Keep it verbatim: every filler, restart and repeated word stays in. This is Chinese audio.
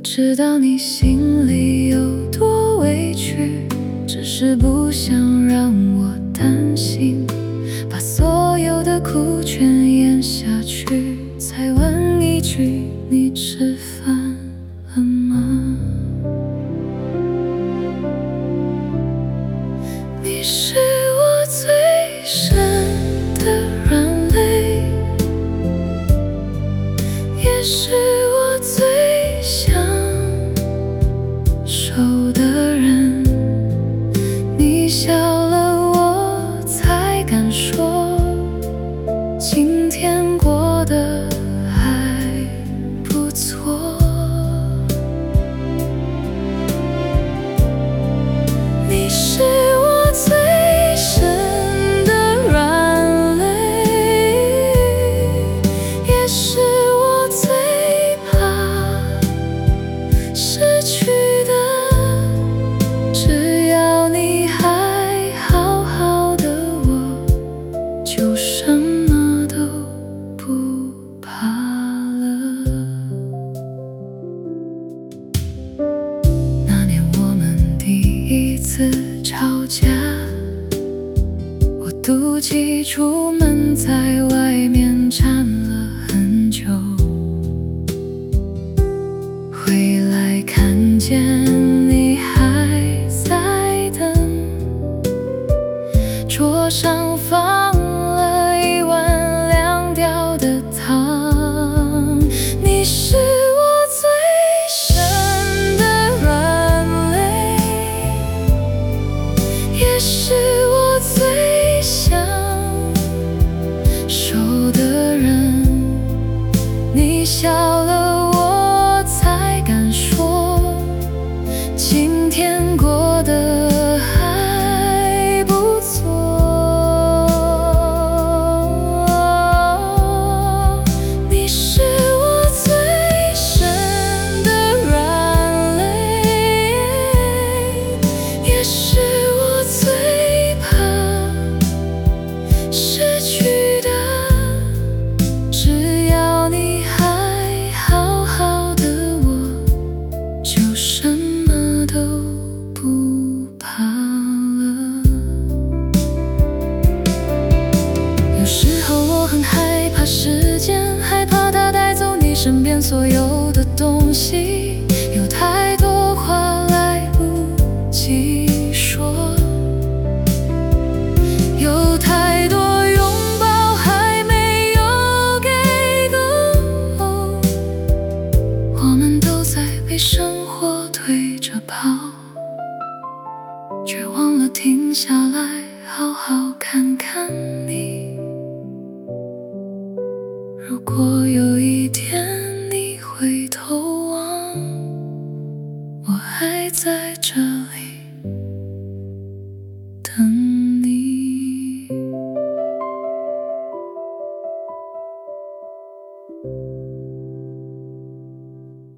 知道你心里有多委屈，只是不想让我担心，把所有的苦全咽下去，才问一句：你吃饭了吗？你是我最深的软肋，也是我最想守的人。你笑了，我才敢说，今天过得还不错。你是我最深的软肋，也是我最怕失去的。只要你还好好的，我就什么都不怕了。那年我们第一次吵架，我妒忌出门，在外面站了很久，回来看见你还在等，桌上放了一碗凉掉的汤。你是我最深的软肋，也是我最想守的人。你笑了，我才敢说，今天过得还不错。你是我最深的软肋，也是我最怕失去的。只要你还好好的，我就什么都不怕了。有时候我很害怕时间，害怕它带走你身边所有的东西，有太多话来不及说，有太多拥抱还没有给够，我们都在被生活推着跑，却忘了停下来好好看看你。如果有一天你回头望，我还在这里等你。